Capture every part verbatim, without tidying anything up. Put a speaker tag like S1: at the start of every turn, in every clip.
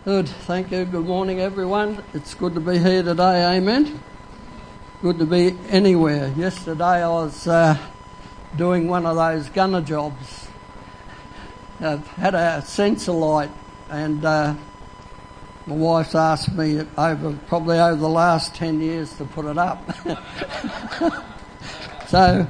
S1: Good, thank you. Good morning, everyone. It's good to be here today, amen. Good to be anywhere. Yesterday I was uh, doing one of those gunner jobs. I've had a sensor light, and uh, my wife's asked me over probably over the last ten years to put it up. So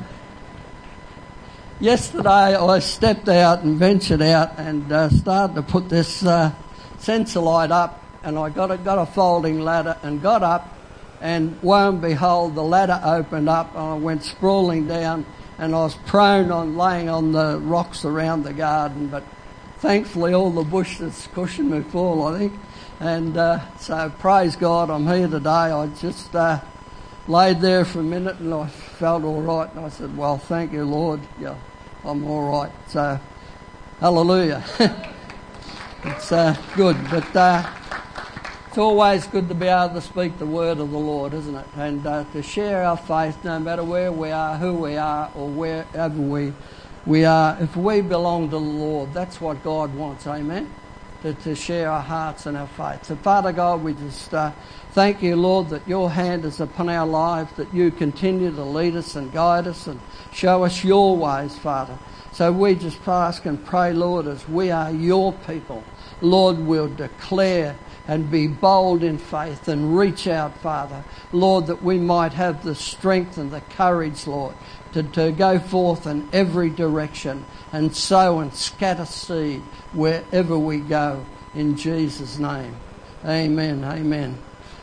S1: yesterday I stepped out and ventured out and uh, started to put this uh, sensor light up, and I got a, got a folding ladder and got up, and lo and behold, the ladder opened up and I went sprawling down, and I was prone on laying on the rocks around the garden, but thankfully all the bushes cushioned me fall, I think. And uh, so praise God, I'm here today. I just uh, laid there for a minute and I felt all right, and I said, well, thank you, Lord. Yeah, I'm all right. So, hallelujah. It's uh, good, but uh, it's always good to be able to speak the word of the Lord, isn't it? And uh, to share our faith, no matter where we are, who we are, or wherever we we are. If we belong to the Lord, that's what God wants, amen? To, to share our hearts and our faith. So, Father God, we just uh, thank you, Lord, that your hand is upon our lives, that you continue to lead us and guide us and show us your ways, Father. So we just ask and pray, Lord, as we are your people, Lord, we'll declare and be bold in faith and reach out, Father. Lord, that we might have the strength and the courage, Lord, to, to go forth in every direction and sow and scatter seed wherever we go, in Jesus' name. Amen, amen.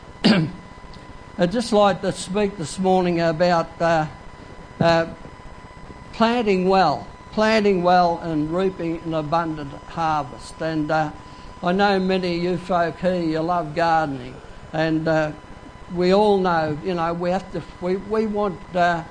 S1: I'd just like to speak this morning about uh, uh, planting well. Planting well and reaping an abundant harvest. And uh, I know many of you folk here, you love gardening. And uh, we all know, you know, we have to, we, we want uh,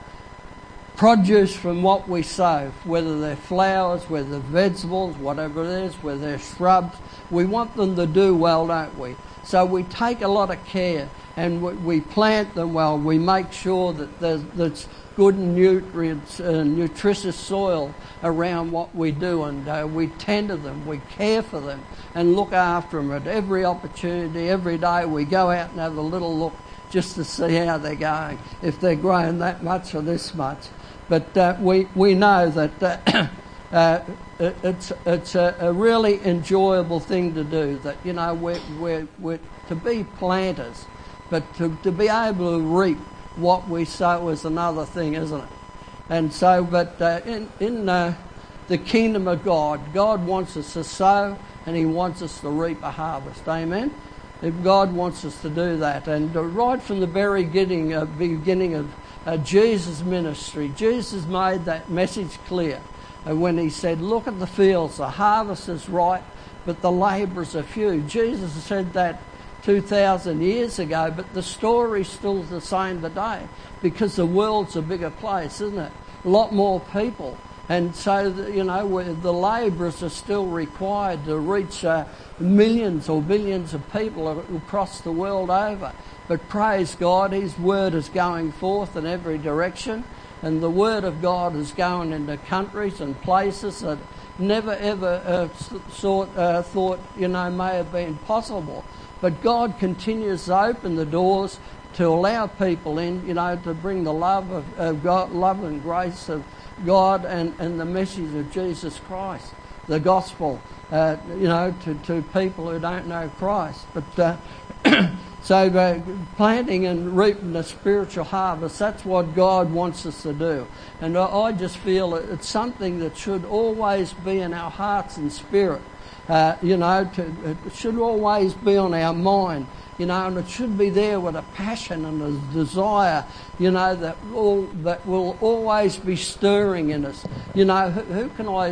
S1: produce from what we sow, whether they're flowers, whether they're vegetables, whatever it is, whether they're shrubs. We want them to do well, don't we? So we take a lot of care and we, we plant them well. We make sure that there's, there's good nutrients, uh, nutritious soil around what we do, and uh, we tend to them, we care for them and look after them at every opportunity. Every day we go out and have a little look just to see how they're going, if they're growing that much or this much. But uh, we, we know that uh, uh, it's, it's a, a really enjoyable thing to do, that, you know, we're, we're, we're to be planters, but to, to be able to reap what we sow is another thing, isn't it? And so, but uh, in, in uh, the kingdom of God, God wants us to sow and he wants us to reap a harvest. Amen? If God wants us to do that. And uh, right from the very beginning, uh, beginning of uh, Jesus' ministry, Jesus made that message clear uh, when he said, look at the fields, the harvest is ripe, but the labourers are few. Jesus said that two thousand years ago, but the story's still the same today, because the world's a bigger place, isn't it? A lot more people. And so, you know, the labourers are still required to reach uh, millions or billions of people across the world over. But praise God, his word is going forth in every direction, and the word of God is going into countries and places that never ever uh, thought, uh, thought, you know, may have been possible. But God continues to open the doors to allow people in, you know, to bring the love of, of God, love and grace of God and, and the message of Jesus Christ, the gospel, uh, you know, to, to people who don't know Christ. But uh, so uh, planting and reaping the spiritual harvest, that's what God wants us to do. And I, I just feel it's something that should always be in our hearts and spirit. Uh, you know, to, it should always be on our mind, you know, and it should be there with a passion and a desire, you know, that all that will always be stirring in us. You know, who, who can I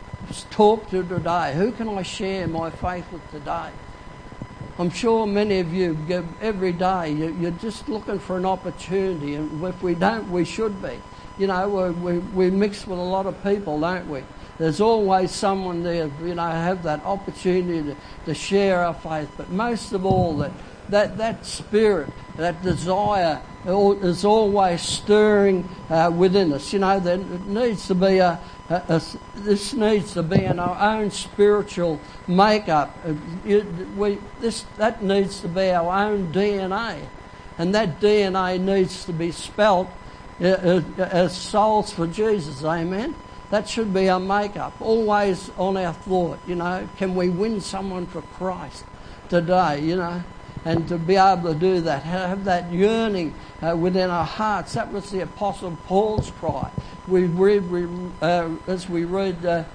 S1: talk to today? Who can I share my faith with today? I'm sure many of you, every day, you're just looking for an opportunity, and if we don't, we should be. You know, we we mix with a lot of people, don't we? There's always someone there, you know, have that opportunity to, to share our faith. But most of all, that that, that spirit, that desire is always stirring uh, within us. You know, there needs to be a, a, a this needs to be in our own spiritual makeup. It, we, this that needs to be our own D N A, and that D N A needs to be spelt uh, as souls for Jesus. Amen. That should be our makeup, always on our thought. You know, can we win someone for Christ today? You know. And to be able to do that, have that yearning uh, within our hearts. That was the Apostle Paul's cry. We read, we, uh, as we read uh,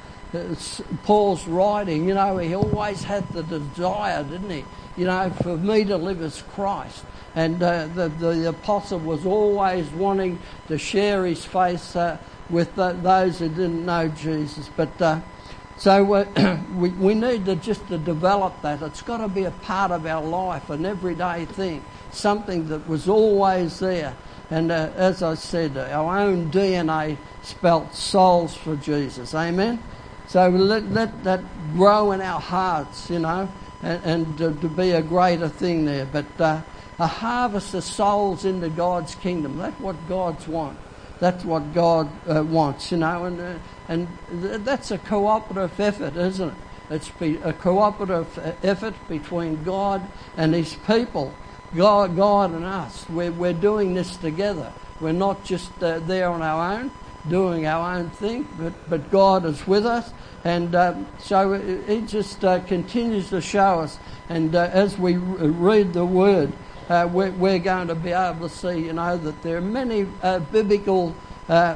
S1: Paul's writing, you know, he always had the desire, didn't he? You know, for me to live as Christ. And uh, the, the apostle was always wanting to share his faith uh, with the, those who didn't know Jesus. But uh, So uh, we, we need to just to develop that. It's got to be a part of our life, an everyday thing, something that was always there. And uh, as I said, our own D N A spelt souls for Jesus. Amen? So let, let that grow in our hearts, you know, and, and to, to be a greater thing there. But uh, a harvest of souls into God's kingdom, that's what God's want. That's what God uh, wants, you know, and uh, and th- that's a cooperative effort, isn't it? It's be- a cooperative effort between God and His people, God, God and us. We're we're doing this together. We're not just uh, there on our own, doing our own thing, but but God is with us, and um, so it, it just uh, continues to show us. And uh, as we r- read the Word, Uh, we're, we're going to be able to see, you know, that there are many uh, biblical uh,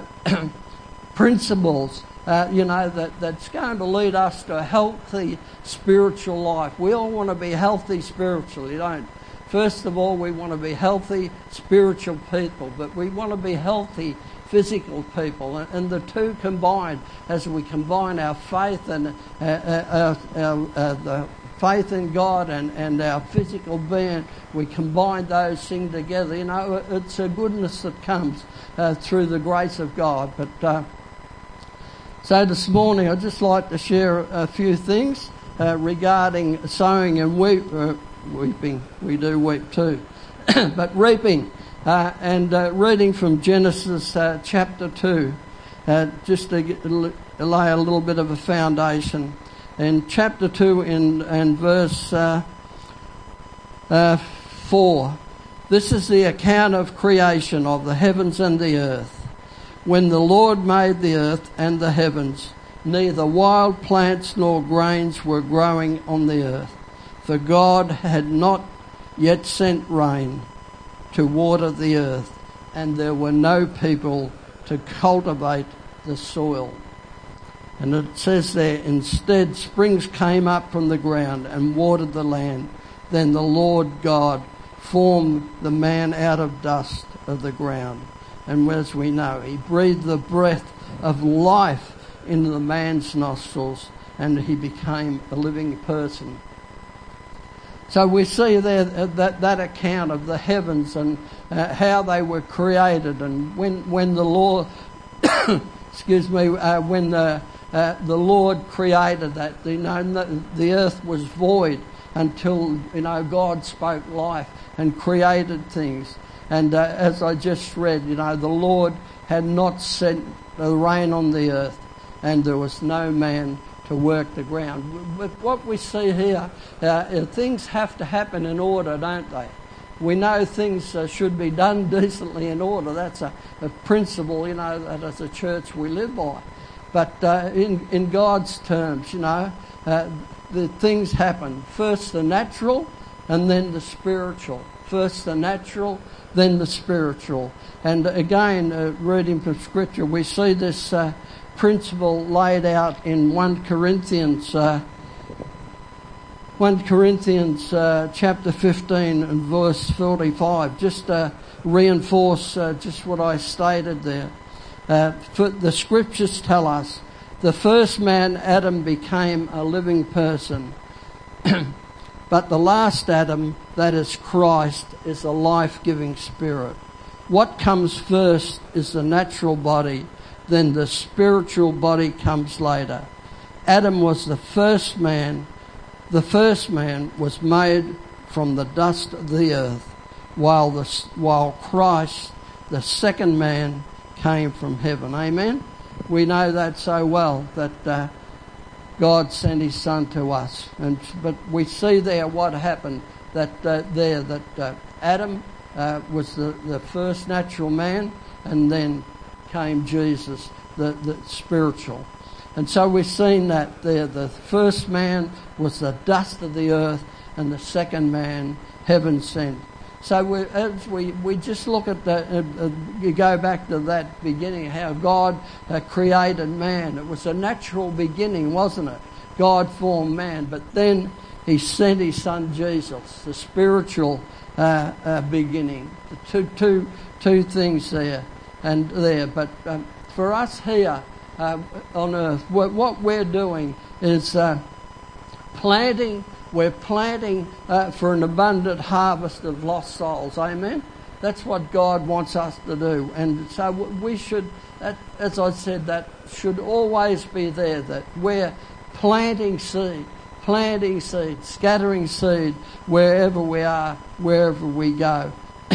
S1: principles, uh, you know, that, that's going to lead us to a healthy spiritual life. We all want to be healthy spiritually, don't we? First of all, we want to be healthy spiritual people, but we want to be healthy physical people. And, and the two combined, as we combine our faith and uh, uh, uh, uh, the faith in God and, and our physical being, we combine those things together. You know, it's a goodness that comes uh, through the grace of God. But uh, so this morning I'd just like to share a few things uh, regarding sowing and weep, uh, weeping. We do weep too. But reaping uh, and uh, reading from Genesis uh, chapter two, uh, just to get, lay a little bit of a foundation. In chapter two in, in verse uh, uh, four, this is the account of creation of the heavens and the earth. When the Lord made the earth and the heavens, neither wild plants nor grains were growing on the earth, for God had not yet sent rain to water the earth, and there were no people to cultivate the soil. And it says there, instead springs came up from the ground and watered the land. Then the Lord God formed the man out of dust of the ground. And as we know, He breathed the breath of life into the man's nostrils, and he became a living person. So we see there that, that account of the heavens and uh, how they were created, and when when the Lord, excuse me, uh, when the Uh, the Lord created that, you know, the earth was void until, you know, God spoke life and created things. And uh, as I just read, you know, the Lord had not sent the rain on the earth, and there was no man to work the ground. But what we see here, uh, things have to happen in order, don't they? We know things uh, should be done decently in order. That's a, a principle, you know, that as a church we live by. But uh, in, in God's terms, you know, uh, the things happen. First the natural and then the spiritual. First the natural, then the spiritual. And again, uh, reading from Scripture, we see this uh, principle laid out in First Corinthians, uh, First Corinthians uh, chapter fifteen and verse forty-five, just to reinforce uh, just what I stated there. Uh, for the Scriptures tell us the first man, Adam, became a living person. But the last Adam, that is Christ, is a life-giving spirit. What comes first is the natural body, then the spiritual body comes later. Adam was the first man. The first man was made from the dust of the earth, while the while Christ, the second man, came from heaven. Amen? We know that so well, that uh, God sent his Son to us. And but we see there what happened, that uh, there, that uh, Adam uh, was the, the first natural man, and then came Jesus, the, the spiritual. And so we've seen that there. The first man was the dust of the earth, and the second man, heaven sent. So we, as we, we just look at the, uh, uh, you go back to that beginning, how God uh, created man. It was a natural beginning, wasn't it? God formed man, but then he sent his Son Jesus, the spiritual uh, uh, beginning. The two, two, two things there and there. But um, for us here uh, on earth, what, what we're doing is uh, planting. We're planting uh, for an abundant harvest of lost souls. Amen? That's what God wants us to do. And so we should, that, as I said, that should always be there, that we're planting seed, planting seed, scattering seed wherever we are, wherever we go.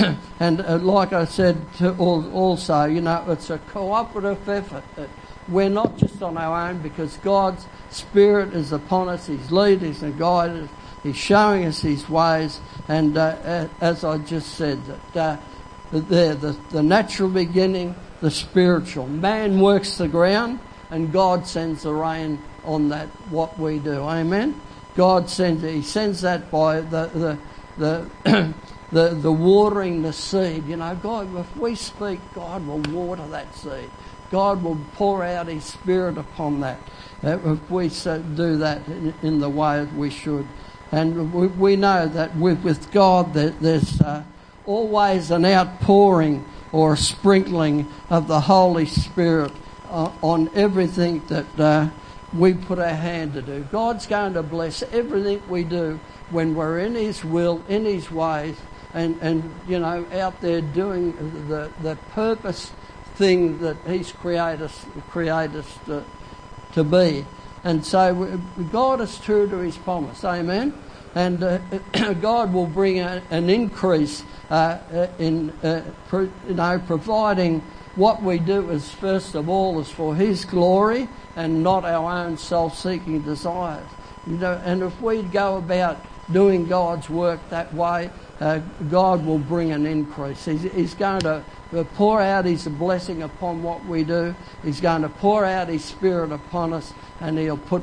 S1: And uh, like I said to all, also, you know, it's a cooperative effort. That we're not just on our own, because God's Spirit is upon us. He's leading us and guiding us. He's showing us his ways. And uh, as I just said, that uh, there, the, the natural beginning, the spiritual. Man works the ground, and God sends the rain on that, what we do. Amen? God sends it. He sends that by the the the, the, the watering the seed. You know, God, if we speak, God will water that seed. God will pour out his Spirit upon that. Uh, if we so do that in, in the way that we should. And we, we know that with, with God there, there's uh, always an outpouring or a sprinkling of the Holy Spirit uh, on everything that uh, we put our hand to do. God's going to bless everything we do when we're in his will, in his ways, and, and you know, out there doing the, the purpose thing that he's created us, created us to, to be. And so God is true to his promise. Amen? And uh, God will bring a, an increase uh, in, uh, pro, you know, providing what we do is, first of all, is for his glory and not our own self-seeking desires. You know, and if we go about doing God's work that way, uh, God will bring an increase. He's, he's going to pour out his blessing upon what we do. He's going to pour out his Spirit upon us, and he'll put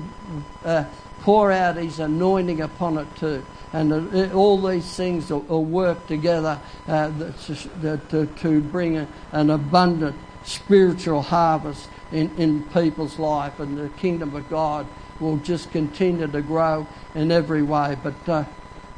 S1: uh, pour out his anointing upon it too. And uh, all these things will, will work together uh, to, to, to bring a, an abundant spiritual harvest in, in people's life, and the kingdom of God will just continue to grow in every way. But uh,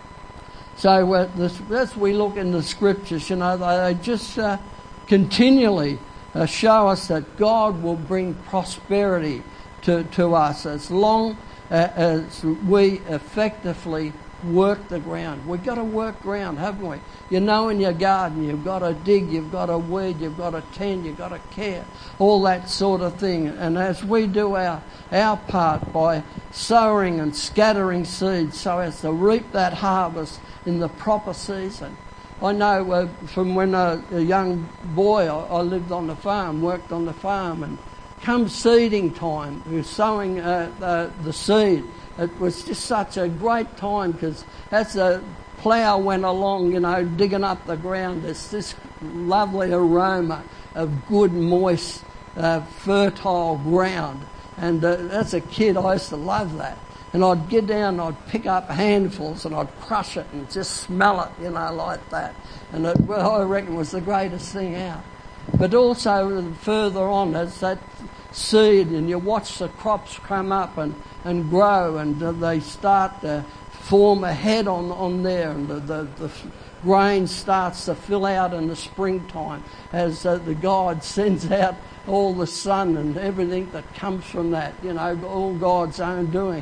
S1: so uh, this, as we look in the scriptures, you know, they, they just uh, continually uh, show us that God will bring prosperity to, to us as long uh, as we effectively work the ground. We've got to work ground, haven't we? You know, in your garden, you've got to dig, you've got to weed, you've got to tend, you've got to care, all that sort of thing. And as we do our, our part by sowing and scattering seeds so as to reap that harvest in the proper season. I know uh, from when I was a young boy, I, I lived on the farm, worked on the farm, and come seeding time, we were sowing uh, the, the seed. It was just such a great time, because as the plough went along, you know, digging up the ground, there's this lovely aroma of good, moist, uh, fertile ground. And uh, as a kid, I used to love that. And I'd get down and I'd pick up handfuls and I'd crush it and just smell it, you know, like that. And it, well, I reckon it was the greatest thing out. But also further on, as that seed, and you watch the crops come up and, and grow, and uh, they start to form a head on, on there, and the, the, the grain starts to fill out in the springtime as uh, the God sends out all the sun and everything that comes from that, you know, all God's own doing.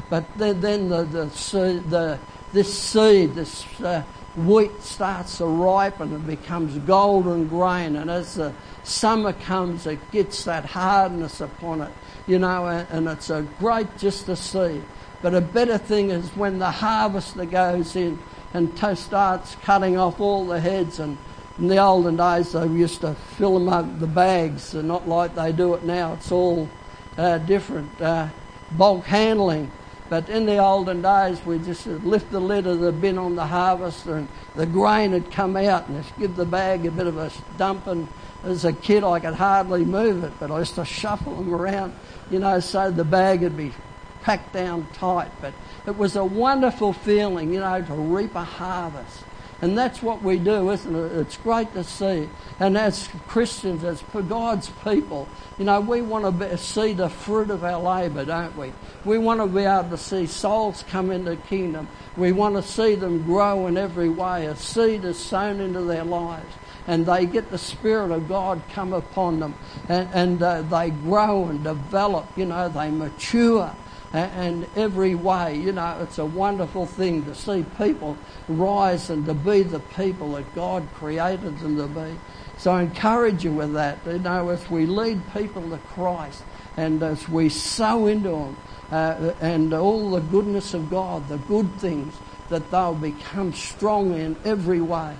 S1: But then, then the, the, seed, the this seed, this uh, wheat starts to ripen and becomes golden grain. And as the summer comes, it gets that hardness upon it, you know, and, and it's a great just to see. But a better thing is when the harvester goes in and t- starts cutting off all the heads. And in the olden days, they used to fill them up the bags, and not like they do it now. It's all uh, different, uh, bulk handling. But in the olden days, we just lift the lid of the bin on the harvester and the grain had come out, and just give the bag a bit of a dump. And as a kid, I could hardly move it, but I used to shuffle them around, you know, so the bag would be packed down tight. But it was a wonderful feeling, you know, to reap a harvest. And that's what we do, isn't it? It's great to see. And as Christians, as God's people, you know, we want to be, see the fruit of our labour, don't we? We want to be able to see souls come into the kingdom. We want to see them grow in every way. A seed is sown into their lives, and they get the Spirit of God come upon them, and, and uh, they grow and develop, you know, they mature. And every way, you know, it's a wonderful thing to see people rise and to be the people that God created them to be. So I encourage you with that, you know, as we lead people to Christ and as we sow into them uh, and all the goodness of God, the good things, that they'll become strong in every way,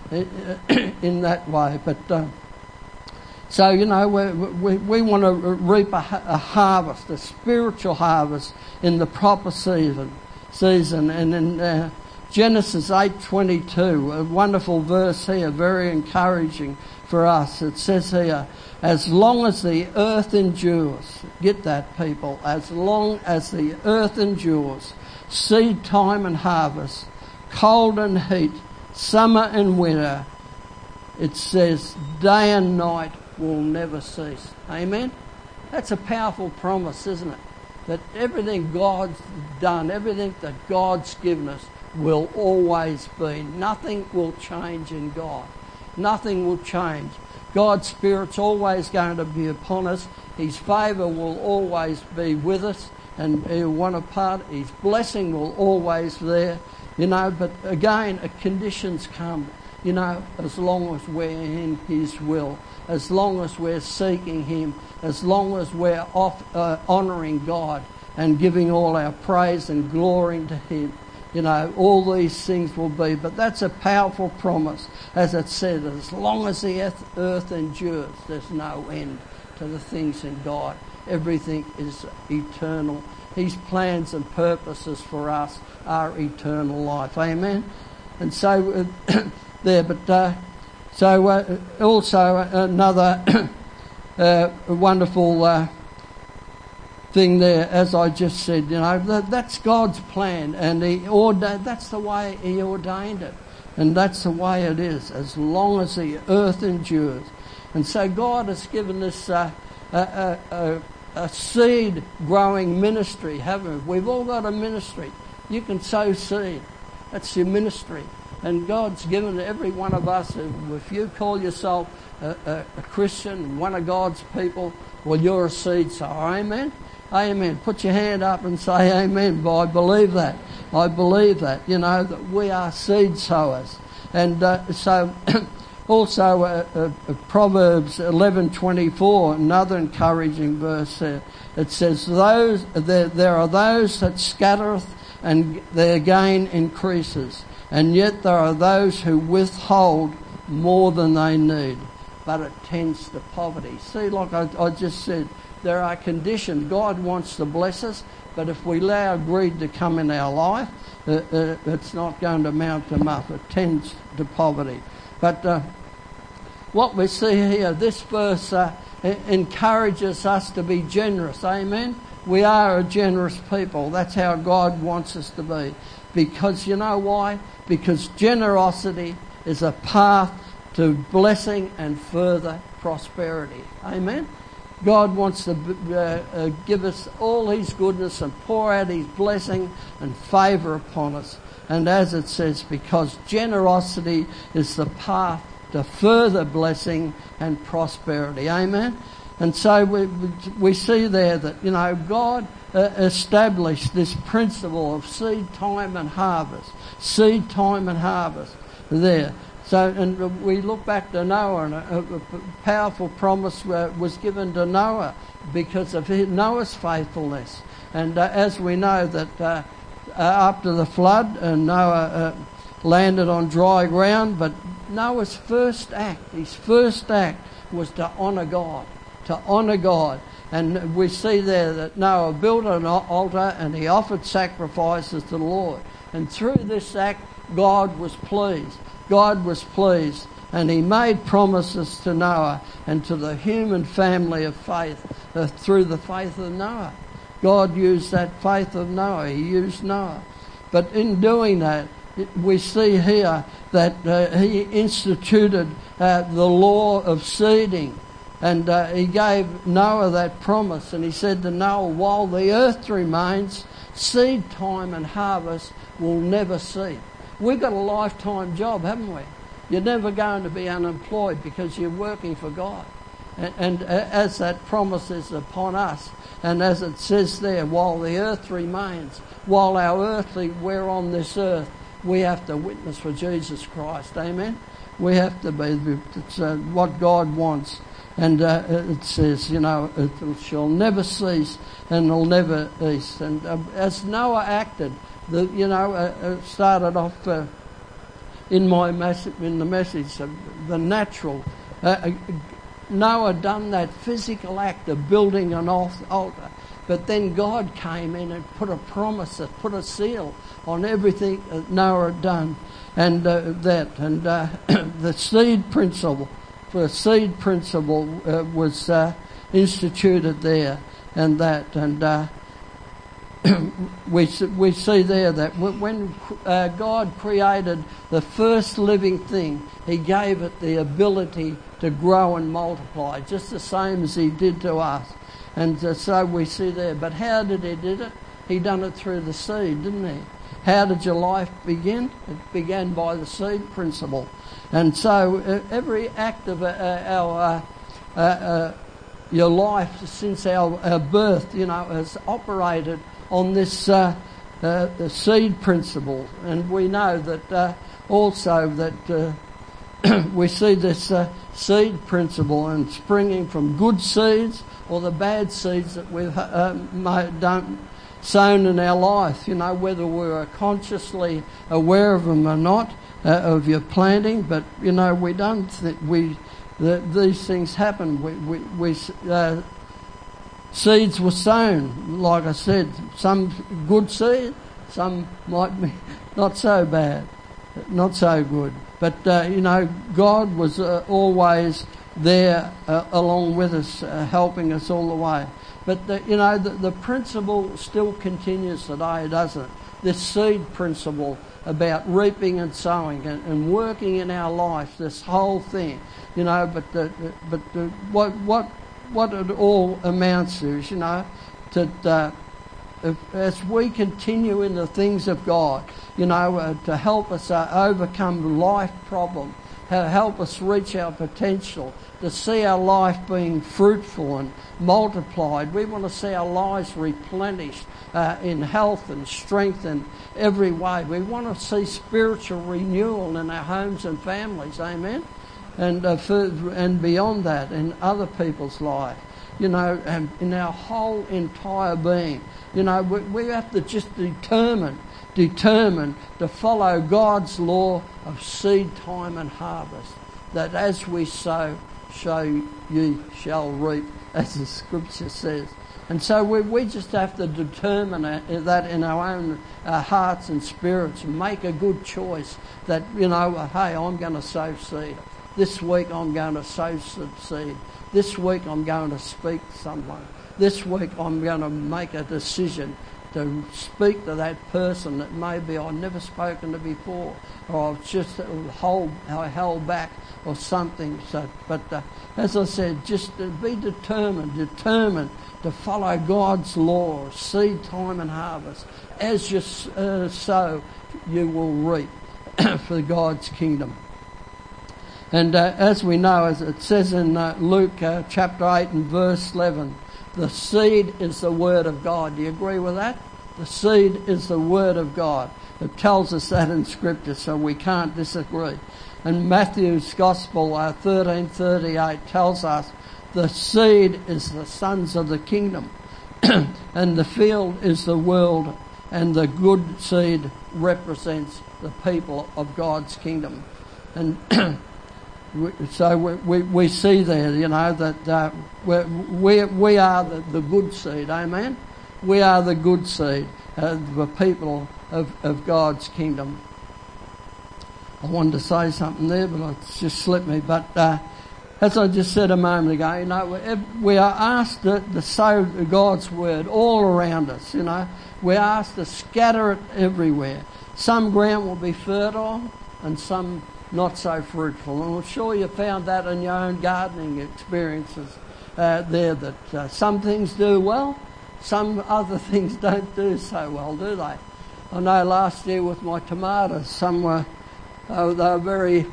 S1: in that way. But uh, So, you know, we, we, we want to reap a, a harvest, a spiritual harvest in the proper season. season. And in uh, Genesis eight twenty-two, a wonderful verse here, very encouraging for us. It says here, as long as the earth endures, get that, people, as long as the earth endures, seed time and harvest, cold and heat, summer and winter, it says day and night will never cease. Amen? That's a powerful promise, isn't it? That everything God's done, everything that God's given us will always be. Nothing will change in God. Nothing will change. God's Spirit's always going to be upon us. His favour will always be with us, and He'll want a part. His blessing will always be there. You know, but again, conditions come, you know, as long as we're in His will, as long as we're seeking Him, as long as we're off, uh, honouring God and giving all our praise and glory to Him. You know, all these things will be. But that's a powerful promise. As it said, as long as the earth endures, there's no end to the things in God. Everything is eternal. His plans and purposes for us are eternal life. Amen? And so, uh, there, but uh, so uh, also another uh, wonderful uh, thing there, as I just said, you know, that, that's God's plan, and He ordained, that's the way He ordained it, and that's the way it is, as long as the earth endures. And so God has given this uh, a, a, a, a seed growing ministry, haven't we? We've all got a ministry. You can sow seed. That's your ministry. And God's given to every one of us, if you call yourself a, a, a Christian, one of God's people, well, you're a seed sower. Amen? Amen. Put your hand up and say amen. I believe that. I believe that, you know, that we are seed sowers. And uh, so also uh, uh, Proverbs eleven twenty-four, another encouraging verse there. It says, "Those there, there are those that scattereth, and their gain increases. And yet there are those who withhold more than they need, but it tends to poverty." See, like I, I just said, there are conditions. God wants to bless us, but if we allow greed to come in our life, uh, uh, it's not going to amount to much. It tends to poverty. But uh, what we see here, this verse uh, encourages us to be generous. Amen? We are a generous people. That's how God wants us to be. Because you know why? Because generosity is a path to blessing and further prosperity. Amen? God wants to uh, uh, give us all His goodness and pour out His blessing and favour upon us. And as it says, because generosity is the path to further blessing and prosperity. Amen? And so we we see there that, you know, God uh, established this principle of seed time and harvest. Seed time and harvest there. So, and we look back to Noah, and a, a powerful promise uh, was given to Noah because of his, Noah's faithfulness. And uh, as we know that uh, uh, after the flood, uh, Noah uh, landed on dry ground, but Noah's first act, his first act was to honour God, to honour God. And we see there that Noah built an altar and he offered sacrifices to the Lord. And through this act, God was pleased. God was pleased, and he made promises to Noah and to the human family of faith uh, through the faith of Noah. God used that faith of Noah. He used Noah. But in doing that, we see here that uh, he instituted uh, the law of seeding. And uh, he gave Noah that promise. And he said to Noah, while the earth remains, seed time and harvest will never cease. We've got a lifetime job, haven't we? You're never going to be unemployed because you're working for God. And, and as that promise is upon us, and as it says there, while the earth remains, while our earthly, we're on this earth, we have to witness for Jesus Christ. Amen? We have to be. It's uh, what God wants. And uh, it says, you know, it shall never cease and it'll never cease. And uh, as Noah acted, the, you know, uh, uh, started off uh, in my message, in the message, uh, the natural. Uh, uh, Noah done that physical act of building an altar, but then God came in and put a promise, put a seal on everything that Noah had done, and uh, that, and uh, the seed principle, the seed principle uh, was uh, instituted there, and that, and. Uh, we we see there that when uh, God created the first living thing, he gave it the ability to grow and multiply, just the same as he did to us. And uh, so we see there. But how did he did it? He done it through the seed, didn't he? How did your life begin? It began by the seed principle. And so uh, every act of uh, our uh, uh, uh, your life since our, our birth, you know, has operated on this uh, uh, the seed principle. And we know that uh, also that uh, we see this uh, seed principle and springing from good seeds or the bad seeds that we've uh, made, done, sown in our life, you know, whether we're consciously aware of them or not, uh, of your planting. But, you know, we don't think we, that these things happen. We, we, we uh, seeds were sown, like I said, some good seed, some might be not so bad, not so good. But, uh, you know, God was uh, always there uh, along with us, uh, helping us all the way. But, the, you know, the, the principle still continues today, doesn't it? This seed principle about reaping and sowing and, and working in our life, this whole thing, you know, but the, the, but the, what what what it all amounts to is, you know, that uh, if, as we continue in the things of God, you know, uh, to help us uh, overcome life problems, help us reach our potential, to see our life being fruitful and multiplied. We want to see our lives replenished uh, in health and strength in every way. We want to see spiritual renewal in our homes and families. Amen? And uh, for, and beyond that, in other people's life, you know, and in our whole entire being. You know, we, we have to just determine, determine to follow God's law of seed time and harvest. That as we sow, so ye shall reap, as the scripture says. And so we, we just have to determine that in our own uh, hearts and spirits, and make a good choice that, you know, hey, I'm going to sow seed. This week I'm going to sow seed. This week I'm going to speak to someone. This week I'm going to make a decision to speak to that person that maybe I've never spoken to before, or I've just hold, I held back or something. So, but uh, as I said, just uh, be determined, determined to follow God's law, seed time and harvest. As you uh, sow, you will reap for God's kingdom. And uh, as we know, as it says in uh, Luke uh, chapter eight and verse eleven, the seed is the word of God. Do you agree with that? The seed is the word of God. It tells us that in Scripture, so we can't disagree. And Matthew's Gospel uh, thirteen thirty-eight tells us the seed is the sons of the kingdom, and the field is the world, and the good seed represents the people of God's kingdom. And so we, we, we see there, you know, that uh, we we are the, the good seed, amen? We are the good seed, uh, the people of, of God's kingdom. I wanted to say something there, but it's just slipped me. But uh, as I just said a moment ago, you know, we are asked to, to sow God's word all around us, you know. We're asked to scatter it everywhere. Some ground will be fertile and some not so fruitful. And I'm sure you found that in your own gardening experiences uh, there, that uh, some things do well, some other things don't do so well, do they? I know last year with my tomatoes, some were, uh, they were very,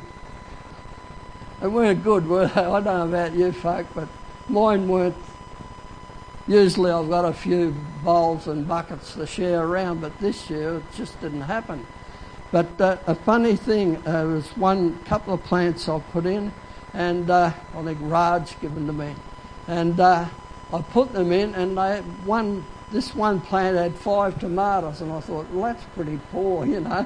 S1: they weren't good, were they? I don't know about you folk, but mine weren't. Usually I've got a few bowls and buckets to share around, but this year it just didn't happen. But uh, a funny thing, uh, was one couple of plants I put in, and uh, I think Raj given to me, and uh, I put them in, and they one this one plant had five tomatoes, and I thought, well, that's pretty poor, you know,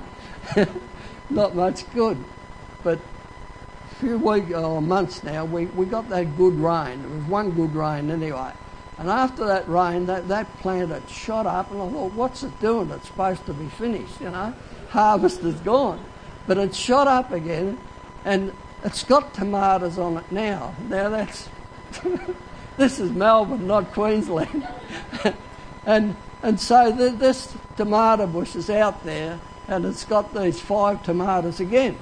S1: not much good. But a few weeks or months now, we, we got that good rain. It was one good rain anyway. And after that rain, that, that plant had shot up, and I thought, what's it doing? It's supposed to be finished, you know. Harvest is gone. But it shot up again, and it's got tomatoes on it now. Now that's... this is Melbourne, not Queensland. and and so th- this tomato bush is out there, and it's got these five tomatoes again.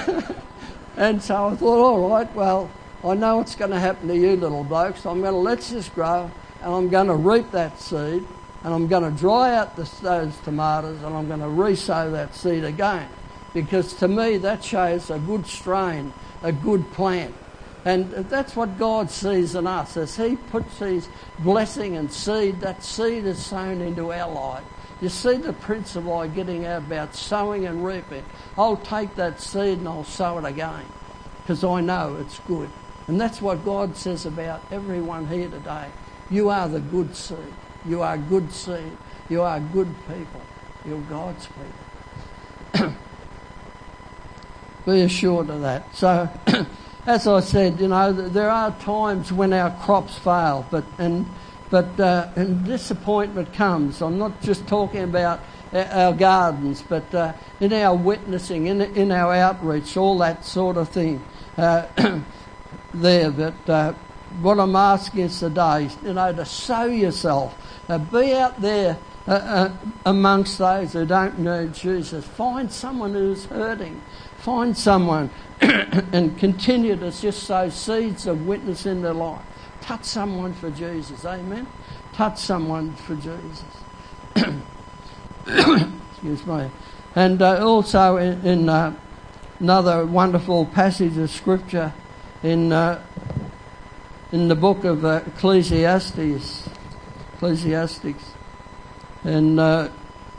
S1: And so I thought, all right, well, I know what's going to happen to you little blokes. I'm going to let this grow, and I'm going to reap that seed, and I'm going to dry out the, those tomatoes, and I'm going to re-sow that seed again. Because to me, that shows a good strain, a good plant. And that's what God sees in us. As He puts His blessing and seed, that seed is sown into our life. You see the principle I'm getting out about sowing and reaping. I'll take that seed and I'll sow it again, because I know it's good. And that's what God says about everyone here today. You are the good seed. You are good seed. You are good people. You're God's people. Be assured of that. So, as I said, you know, there are times when our crops fail, but and but uh, and disappointment comes. I'm not just talking about our gardens, but uh, in our witnessing, in in our outreach, all that sort of thing. Uh, there, that uh, what I'm asking is today, you know, to sow yourself, uh, be out there uh, uh, amongst those who don't know Jesus. Find someone who's hurting. Find someone and continue to just sow seeds of witness in their life. Touch someone for Jesus, amen? Touch someone for Jesus. Excuse me. And uh, also in, in uh, another wonderful passage of Scripture in uh, in the book of uh, Ecclesiastes, Ecclesiastes, in uh,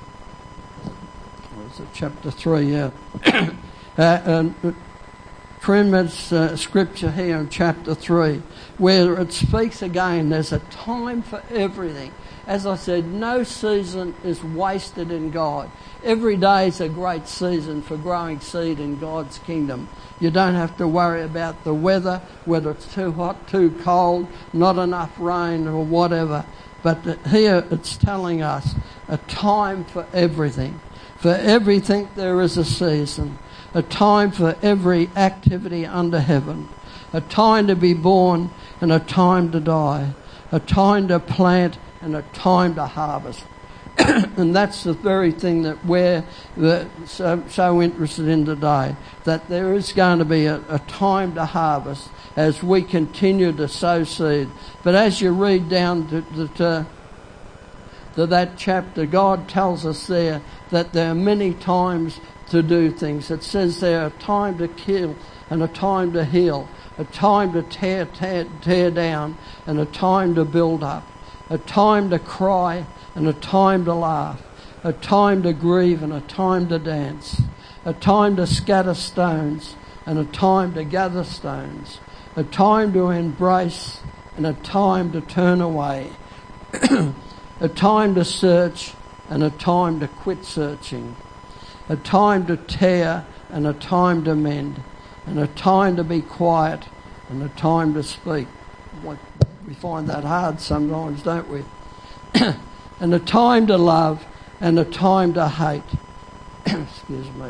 S1: what is it, chapter three, yeah. uh, and tremendous uh, scripture here in chapter three, where it speaks again, there's a time for everything. As I said, no season is wasted in God. Every day is a great season for growing seed in God's kingdom. You don't have to worry about the weather, whether it's too hot, too cold, not enough rain or whatever. But here it's telling us a time for everything. For everything there is a season. A time for every activity under heaven. A time to be born and a time to die. A time to plant and a time to harvest. And that's the very thing that we're so, so interested in today, that there is going to be a, a time to harvest as we continue to sow seed. But as you read down to, to, to that, that chapter, God tells us there that there are many times to do things. It says there a time to kill and a time to heal, a time to tear, tear, tear down and a time to build up, a time to cry and a time to laugh, a time to grieve and a time to dance, a time to scatter stones and a time to gather stones, a time to embrace and a time to turn away, a time to search and a time to quit searching, a time to tear and a time to mend, and a time to be quiet and a time to speak. We find that hard sometimes, don't we? And a time to love and a time to hate. Excuse me.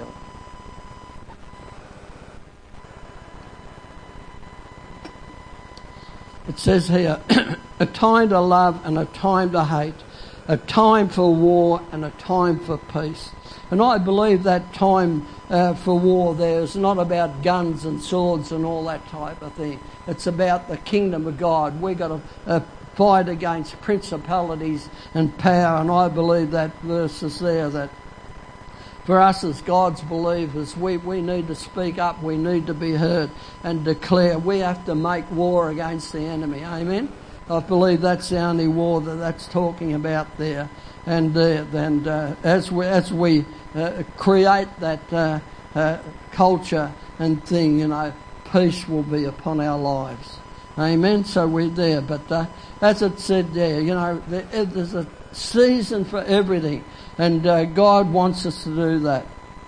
S1: It says here, a time to love and a time to hate, a time for war and a time for peace. And I believe that time uh, for war there is not about guns and swords and all that type of thing. It's about the kingdom of God. We've got to uh, fight against principalities and power. And I believe that verse is there, that for us as God's believers, we, we need to speak up, we need to be heard and declare. We have to make war against the enemy. Amen? I believe that's the only war that that's talking about there. And uh, and uh, as we as we uh, create that uh, uh, culture and thing, you know, peace will be upon our lives. Amen. So we're there. But uh, as it said there, you know, there, there's a season for everything, and uh, God wants us to do that.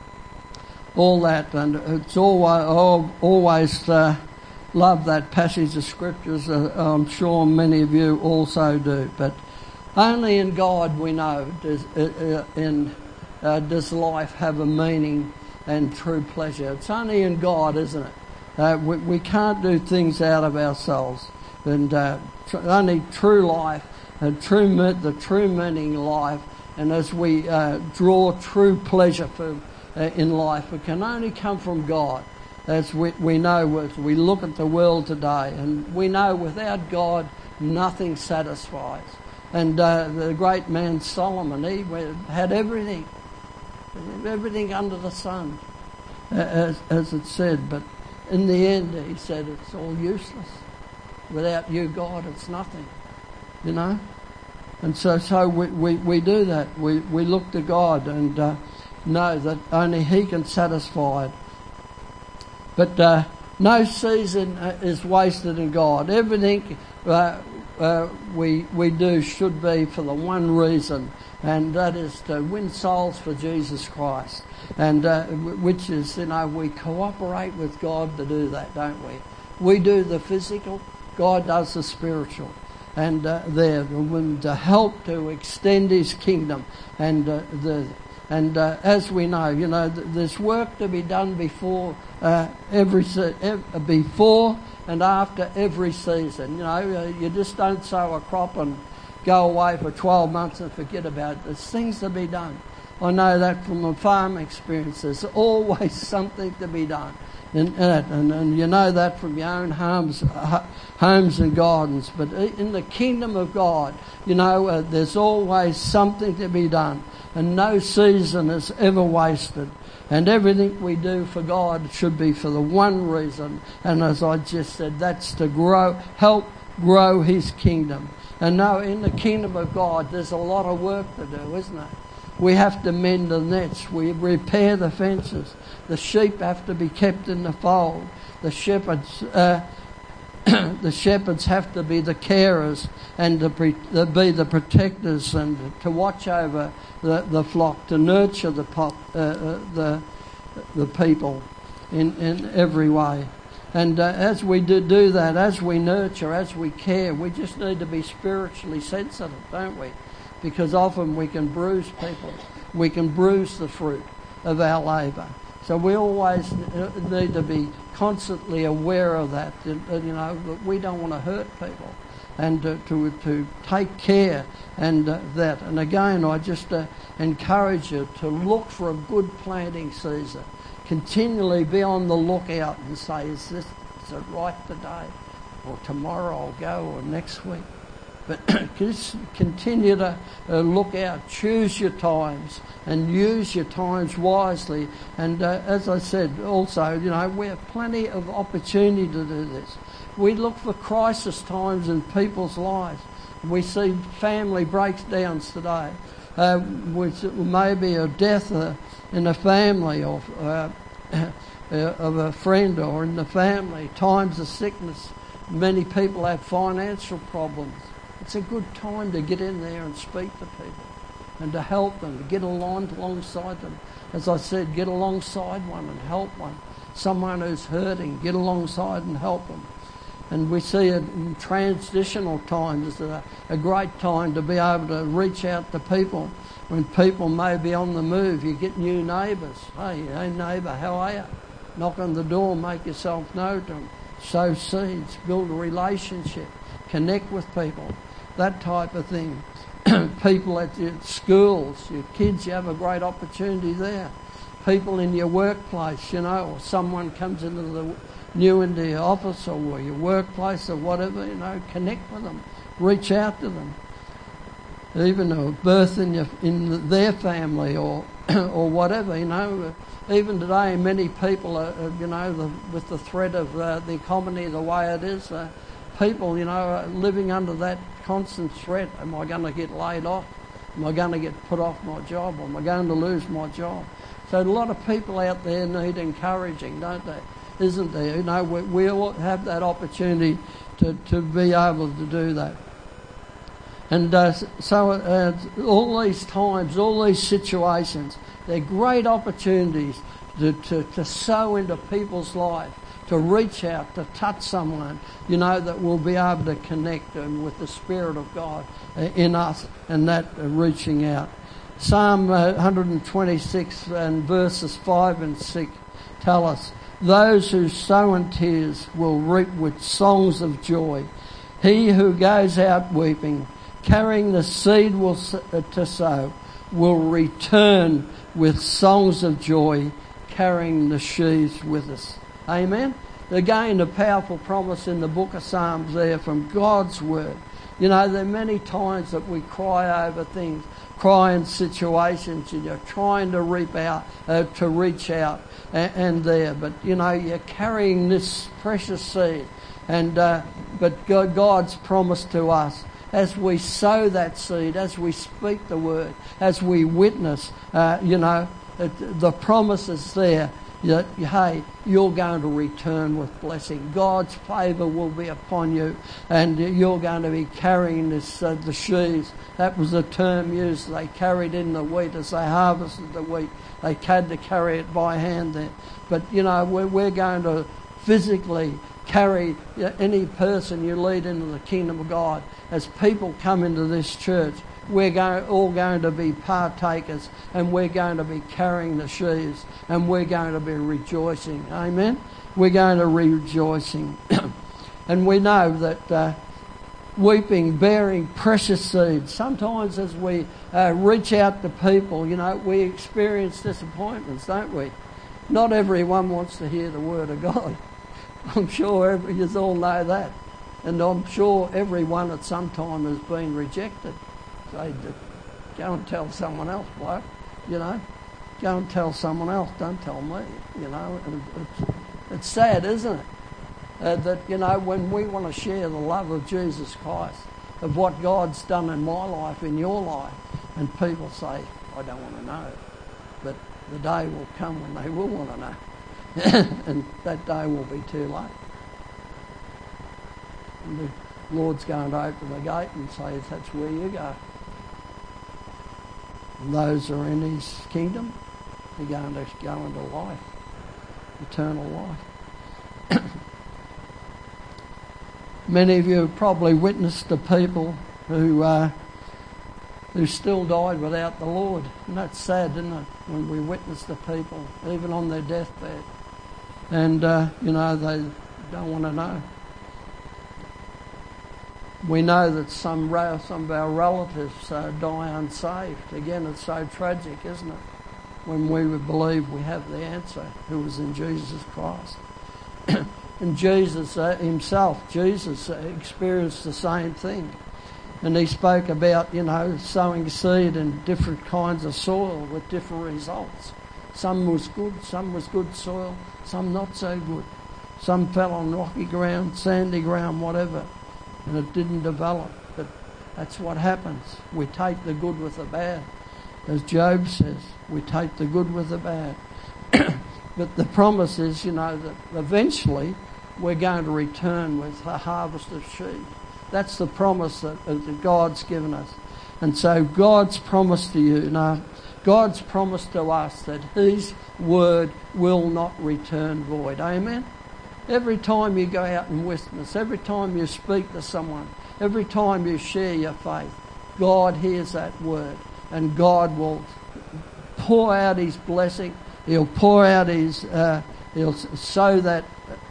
S1: All that, and it's always always uh, love that passage of scriptures. Uh, I'm sure many of you also do, but. Only in God we know does, uh, in, uh, does life have a meaning and true pleasure. It's only in God, isn't it? Uh, we, we can't do things out of ourselves. And uh, tr- only true life, and true the true meaning in life, and as we uh, draw true pleasure for, uh, in life, it can only come from God. As we, we know, as we look at the world today, and we know without God, nothing satisfies. And uh, the great man Solomon, he had everything, everything under the sun, as, as it said. But in the end, he said, it's all useless. Without you, God, it's nothing, you know. And so, so we, we, we do that. We we look to God and uh, know that only He can satisfy it. But uh, no season is wasted in God. Everything. Uh, Uh, we we do should be for the one reason, and that is to win souls for Jesus Christ, and uh, which is, you know, we cooperate with God to do that, don't we? We do the physical, God does the spiritual, and uh, there to help to extend His kingdom, and uh, the and uh, as we know, you know, there's work to be done before uh, every uh, before. And after every season, you know, you just don't sow a crop and go away for twelve months and forget about it. There's things to be done. I know that from a farm experience. There's always something to be done. And, and, and you know that from your own homes, homes and gardens. But in the kingdom of God, you know, uh, there's always something to be done. And no season is ever wasted. And everything we do for God should be for the one reason. And as I just said, that's to grow, help grow His kingdom. And now in the kingdom of God, there's a lot of work to do, isn't it? We have to mend the nets. We repair the fences. The sheep have to be kept in the fold. The shepherds, uh, the shepherds have to be the carers and to, pre- to be the protectors and to watch over the, the flock, to nurture the pop, uh, uh, the the people in, in every way. And uh, as we do, do that, as we nurture, as we care, we just need to be spiritually sensitive, don't we? Because often we can bruise people. We can bruise the fruit of our labour. So we always need to be constantly aware of that, you know, that we don't want to hurt people, and to to, to take care and uh, that. And again, I just uh, encourage you to look for a good planting season. Continually be on the lookout and say, is this is it right today? Or tomorrow I'll go, or next week. But just continue to uh, look out, choose your times, and use your times wisely. And uh, as I said, also, you know, we have plenty of opportunity to do this. We look for crisis times in people's lives. We see family breakdowns today. Uh, with maybe a death uh, in a family, or uh, uh, of a friend, or in the family, times of sickness. Many people have financial problems. It's a good time to get in there and speak to people and to help them, to get along alongside them. As I said, get alongside one and help one. Someone who's hurting, get alongside and help them. And we see it in transitional times as a, a great time to be able to reach out to people. When people may be on the move, you get new neighbours. Hey, hey neighbour, how are you? Knock on the door, make yourself known to them. Sow seeds, build a relationship, connect with people, that type of thing. People at your schools, your kids, you have a great opportunity there. People in your workplace, you know, or someone comes into the new into your office or your workplace or whatever, you know, connect with them, reach out to them. Even a birth in your in their family or or whatever, you know. Even today, many people are, you know, the, with the threat of uh, the economy the way it is, uh, people, you know, are living under that constant threat. Am I going to get laid off? Am I going to get put off my job? Am I going to lose my job? So a lot of people out there need encouraging, don't they? Isn't there? You know, we, we all have that opportunity to, to be able to do that. And uh, so uh, all these times, all these situations, they're great opportunities to, to, to sow into people's life, to reach out, to touch someone, you know, that will be able to connect them with the Spirit of God in us, and that uh, reaching out. Psalm uh, one twenty-six and verses five and six tell us, those who sow in tears will reap with songs of joy. He who goes out weeping, carrying the seed will, uh, to sow, will return with songs of joy, carrying the sheaves with us. Amen? Again, a powerful promise in the book of Psalms there from God's Word. You know, there are many times that we cry over things, cry in situations, and you're trying to reap out, uh, to reach out, and, and there. But, you know, you're carrying this precious seed. And uh, but God, God's promise to us, as we sow that seed, as we speak the word, as we witness, uh, you know, it, the promise is there that, hey, you're going to return with blessing. God's favour will be upon you, and you're going to be carrying this, uh, the sheaves. That was the term used. They carried in the wheat as they harvested the wheat. They had to carry it by hand there. But, you know, we're, we're going to physically carry any person you lead into the kingdom of God. As people come into this church, we're going, all going to be partakers, and we're going to be carrying the sheaves, and we're going to be rejoicing. Amen? We're going to be rejoicing. And we know that uh, weeping, bearing precious seeds. Sometimes as we uh, reach out to people, you know, we experience disappointments, don't we? Not everyone wants to hear the word of God. I'm sure every, you all know that. And I'm sure everyone at some time has been rejected. So go and tell someone else, bloke, you know. Go and tell someone else, don't tell me, you know. And it's, it's sad, isn't it? Uh, that, you know, when we want to share the love of Jesus Christ, of what God's done in my life, in your life, and people say, I don't want to know. But the day will come when they will want to know. And that day will be too late. And the Lord's going to open the gate and say, that's where you go. And those who are in his kingdom, they're going to go into life, eternal life. Many of you have probably witnessed the people who uh, who still died without the Lord. And that's sad, isn't it, when we witness the people, even on their deathbed. And, uh, you know, they don't want to know. We know that some some of our relatives uh, die unsaved. Again, it's so tragic, isn't it? When we would believe we have the answer, who was in Jesus Christ. And Jesus uh, himself, Jesus uh, experienced the same thing. And he spoke about, you know, sowing seed in different kinds of soil with different results. Some was good, some was good soil, some not so good. Some fell on rocky ground, sandy ground, whatever, and it didn't develop. But that's what happens. We take the good with the bad. As Job says, we take the good with the bad. But the promise is, you know, that eventually we're going to return with a harvest of sheep. That's the promise that, that God's given us. And so God's promise to you, you know, God's promise to us that his word will not return void. Amen? Every time you go out and witness, every time you speak to someone, every time you share your faith, God hears that word and God will pour out his blessing. He'll pour out his, uh, he'll sow that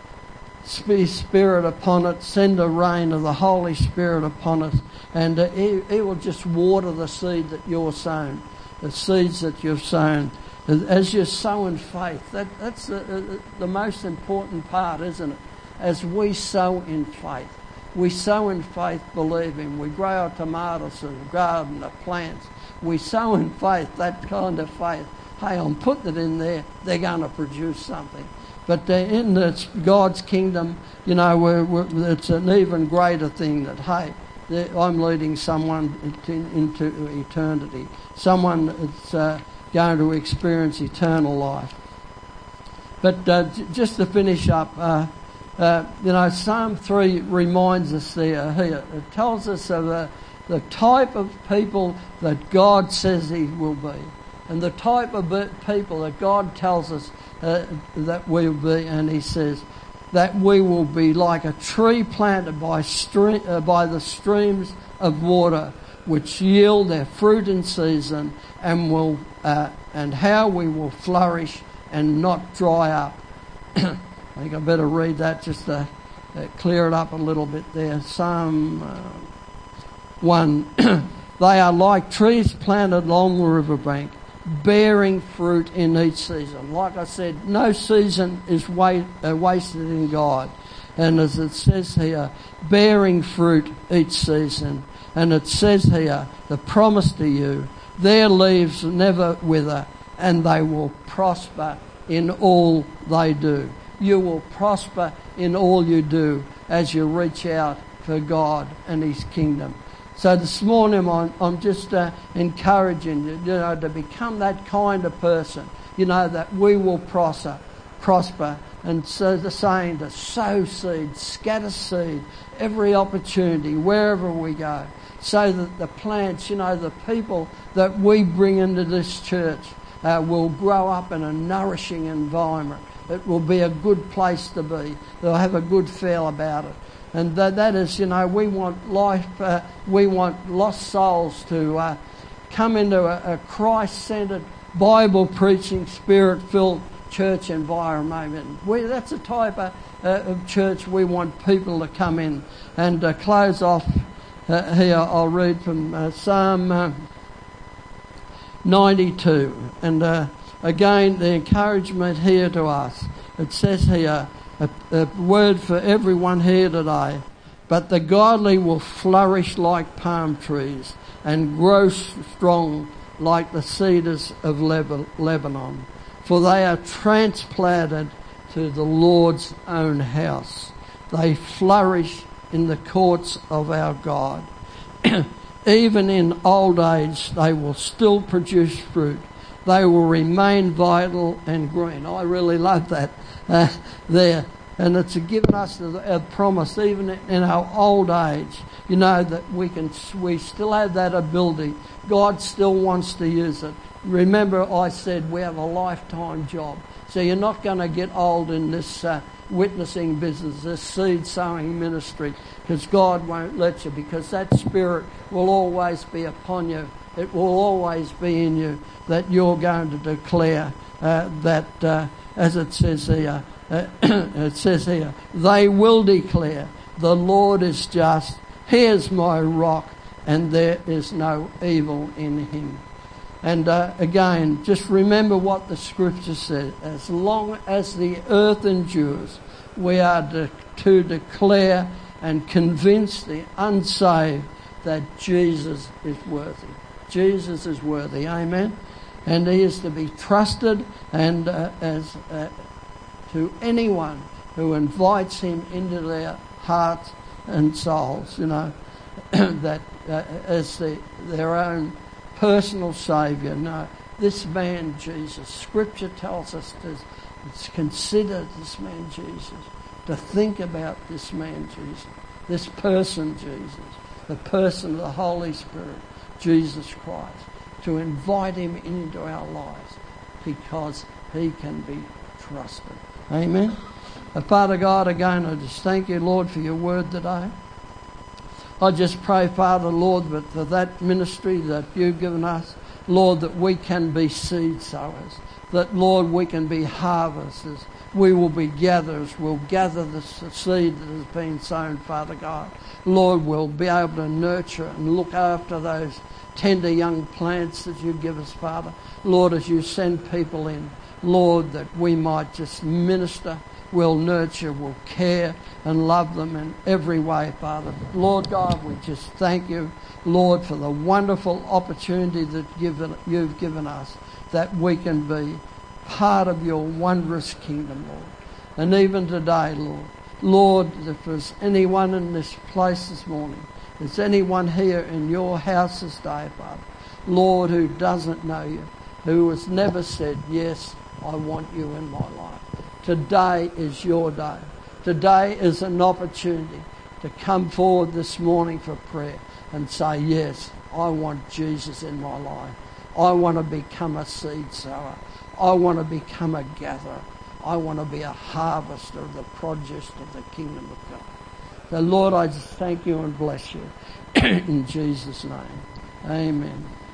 S1: Spirit upon it, send a rain of the Holy Spirit upon it, and uh, he, he will just water the seed that you're sown, the seeds that you've sown. As you sow in faith, that, that's the, the most important part, isn't it? As we sow in faith. We sow in faith believing. We grow our tomatoes and garden, the plants. We sow in faith, that kind of faith. Hey, I'm putting it in there, they're going to produce something. But in this God's kingdom, you know, we're, we're, it's an even greater thing that, hey, I'm leading someone into, into eternity. Someone that's uh, going to experience eternal life. But uh, j- just to finish up, uh, uh, you know, Psalm three reminds us there, here, it tells us of the, the type of people that God says he will be. And the type of people that God tells us uh, that we will be, and he says that we will be like a tree planted by stream, uh, by the streams of water, which yield their fruit in season, and will uh, and how we will flourish and not dry up. I think I better read that just to uh, clear it up a little bit there. Psalm uh, one. They are like trees planted along the riverbank, bearing fruit in each season. Like I said, no season is wa- uh, wasted in God. And as it says here, bearing fruit each season. And it says here, the promise to you, their leaves never wither, and they will prosper in all they do. You will prosper in all you do as you reach out for God and his kingdom. So this morning I'm, I'm just uh, encouraging you, you know, to become that kind of person, you know, that we will prosper, prosper. And so the saying to sow seed, scatter seed, every opportunity, wherever we go, so that the plants, you know, the people that we bring into this church uh, will grow up in a nourishing environment. It will be a good place to be. They'll have a good feel about it. And that, that is, you know, we want life, uh, we want lost souls to uh, come into a, a Christ-centered, Bible-preaching, Spirit-filled church environment. We, that's the type of, uh, of church we want people to come in. And to close off uh, here, I'll read from uh, Psalm uh, ninety-two. And uh, again, the encouragement here to us. It says here, A, a word for everyone here today. But the godly will flourish like palm trees and grow strong like the cedars of Lebanon. For they are transplanted to the Lord's own house. They flourish in the courts of our God. Even in old age, they will still produce fruit. They will remain vital and green. I really love that. Uh, there, and it's given us a, a promise, even in our old age, you know, that we can, we still have that ability. God still wants to use it. Remember, I said we have a lifetime job, so you're not going to get old in this uh, witnessing business, this seed sowing ministry, because God won't let you, because that Spirit will always be upon you. It will always be in you that you're going to declare uh, that. Uh, As it says here, uh, it says here, they will declare, the Lord is just, he is my rock, and there is no evil in him. And uh, again, just remember what the scripture said. As long as the earth endures, we are to, to declare and convince the unsaved that Jesus is worthy. Jesus is worthy, amen? And he is to be trusted, and uh, as uh, to anyone who invites him into their hearts and souls, you know, that uh, as the, their own personal saviour. No, this man Jesus, Scripture tells us to, to consider this man Jesus, to think about this man Jesus, this person Jesus, the person of the Holy Spirit, Jesus Christ, to invite him into our lives because he can be trusted. Amen. Uh, Father God, again, I just thank you, Lord, for your word today. I just pray, Father, Lord, that for that ministry that you've given us, Lord, that we can be seed sowers, that, Lord, we can be harvesters. We will be gatherers. We'll gather the seed that has been sown, Father God. Lord, we'll be able to nurture and look after those tender young plants that you give us, Father. Lord, as you send people in, Lord, that we might just minister, we'll nurture, we'll care and love them in every way, Father. Lord God, we just thank you, Lord, for the wonderful opportunity that you've given us, that we can be part of your wondrous kingdom, Lord. And even today, Lord, Lord, if there's anyone in this place this morning, if there's anyone here in your house this day, Father, Lord, who doesn't know you, who has never said, yes, I want you in my life. Today is your day. Today is an opportunity to come forward this morning for prayer and say, yes, I want Jesus in my life. I want to become a seed sower. I want to become a gatherer. I want to be a harvester of the produce of the kingdom of God. So, Lord, I just thank you and bless you in Jesus' name. Amen.